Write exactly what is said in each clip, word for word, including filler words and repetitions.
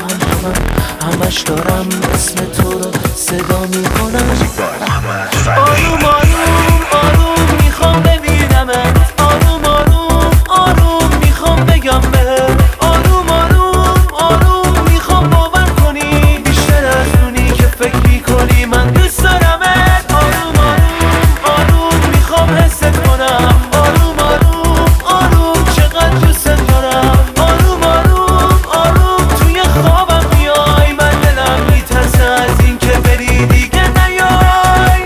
هم همم همش دارم اسم تو رو صدا میکنم. آروم آروم آروم میخوام ببینمت، آروم آروم آروم میخوام بگم بهت، آروم آروم آروم میخوام باور کنی بیشتر از اونی که فکر میکنی من دوست دارمت. آروم آروم آروم میخوام حست کنم، آروم آروم آروم چقدر دوست دارم. آروم آروم آروم توی خوابم میای، من دلم میترسه از این که بری دیگه نیای.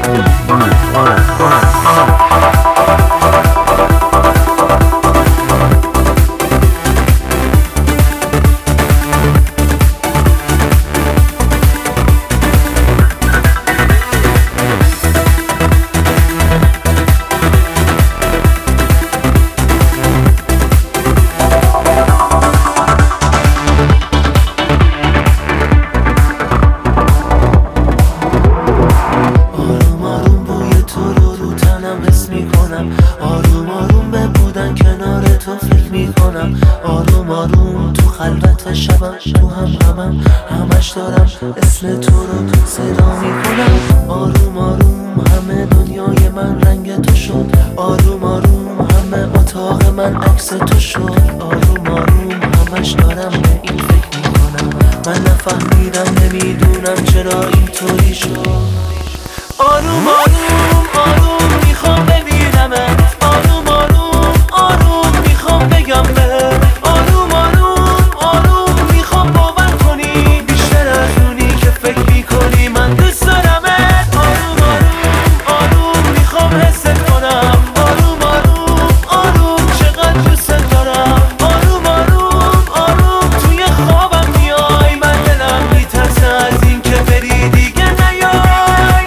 آروم آروم به بودن کنار تو فکر میکنم، آروم آروم تو خلوت شبم تو هم همم همش دارم اسم تو رو صدا میکنم. آروم آروم همه دنیای من رنگ تو شد، آروم آروم همه اتاق من عکس تو شد، آروم آروم همش دارم به این فکر میکنم. من نفهمیدم نمیدونم چرا اینطوری شد. آروم آروم آروم میخوام ببینمت، آروم آروم آروم میخوام بگم بهت، آروم آروم آروم میخوام باور کنی بیشتر از اونی که فکر میکنی من دوست دارمت. آروم آروم آروم میخوام حست کنم، آروم آروم آروم چقدر دوست دارم. آروم آروم آروم توی خوابم میای، من دلم میترسه از این که بری دیگه نیای.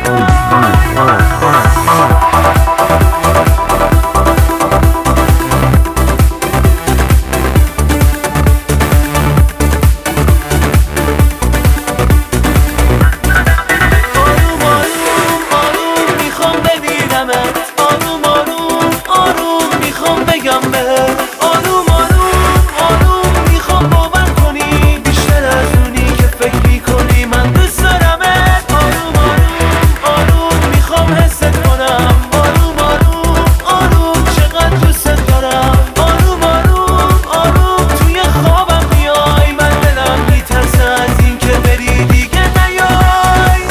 آروم آروم آروم میخوام بگم بهت، آروم آروم آروم میخوام باور کنی بیشتر از اونی که فکر میکنی من دوست دارمت. آروم آروم آروم میخوام حست کنم، آروم آروم آروم چقدر دوست دارم. آروم آروم آروم توی خوابم میای، من دلم میترسه از این که بری دیگه نیای.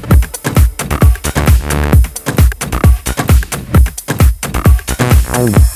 Oh.